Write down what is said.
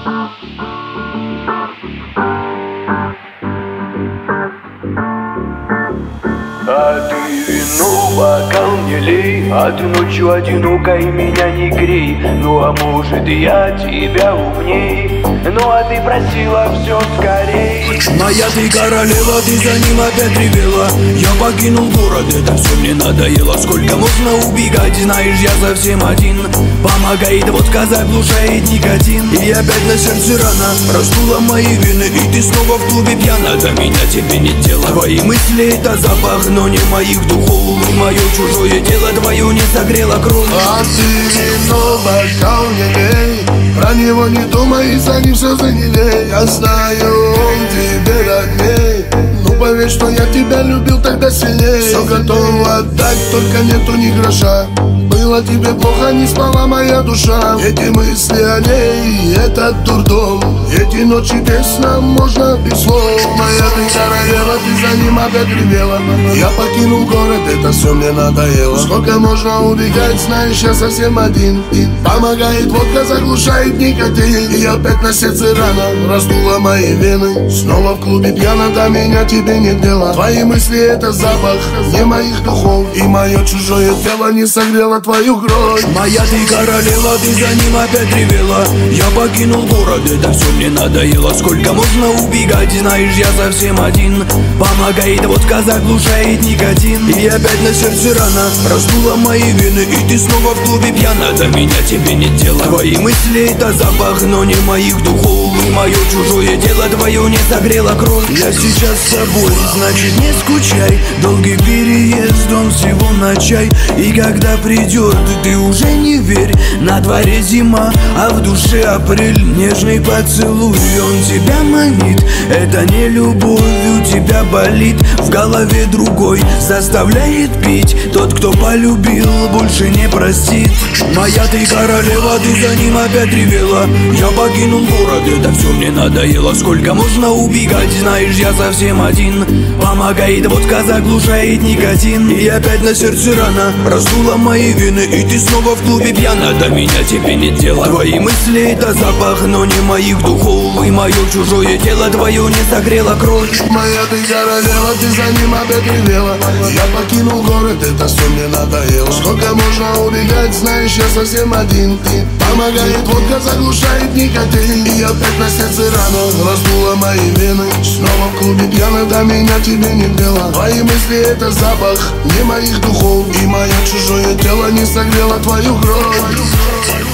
А ты вино, бокал не лей, а ты ночью одинокой меня не грей. Ну а может я тебя умней, ну а ты просила все скорей. Моя ты королева, ты за ним опять ревела. Я покинул город, это все мне надоело. Сколько можно убегать, знаешь, я совсем один. Помогает водка, заглушает никотин. И опять на сердце рана, раздула мои вины. И ты снова в клубе пьяна, до меня тебе нет дела. Твои мысли это запах, но не моих духов. Мое чужое тело твое не согрело кровь. А ты вино, бокал не лей, про него не думай, и за ним все занялей. Я знаю, он тебе родней. Ну поверь, что я тебя любил тогда сильней. Все готов отдать, только нету ни гроша. Было тебе плохо, не спала моя душа. Эти мысли о ней, этот дурдом, эти ночи без сна, можно без слов. Моя ты королева, ты за ним опять ревела. Я покинул город, это все мне надоело. Сколько можно убегать, знаешь, я совсем один. И помогает водка, заглушает никотин. И опять на сердце рана, раздула мои вены. Снова в клубе пьяна, до меня тебе нет дела. Твои мысли это запах, не моих духов. И мое чужое тело не согрело твою кровь. Моя ты королева, ты за ним опять ревела. Я покинул город, это все мне надоело. Сколько можно убегать, знаешь, я совсем один. Помогает водка, заглушает никотин. И опять на сердце рана, раздула мои вены. И ты снова в клубе пьяна, до меня тебе нет дела. Твои мысли это запах, но не моих духов. И мое чужое тело твое не согрело кровь. Я сейчас с собой, значит не скучай. Долгий переезд, он всего на чай. И когда придет, ты уже не верь. На дворе зима, а в душе апрель. Нежный поцелуй, он тебя манит. Это не любовь, у тебя болит. В голове другой заставляет пить. Тот, кто полюбил, больше не простит. Моя ты королева, ты за ним опять ревела. Я покинул город, это все мне надоело. Сколько можно убегать, знаешь, я совсем один. Помогает водка, заглушает никотин. И опять на сердце рана, раздула мои вены. И ты снова в клубе пьяна, до меня тебе нет дела. Твои мысли это запах, но не моих духов. И мое чужое тело твое не согрело кровь. Моя ты королева, ты за ним опять ревела. Я покинул город, это все мне надоело. Сколько можно убегать, знаешь, я совсем один. Помогает водка, заглушает никотин. И опять на сердце рана, раздула мои вены. Снова в клубе пьяна, до меня тебе нет дела. Твои мысли это запах, не моих духов. И мое чужое тело не согрело твою кровь.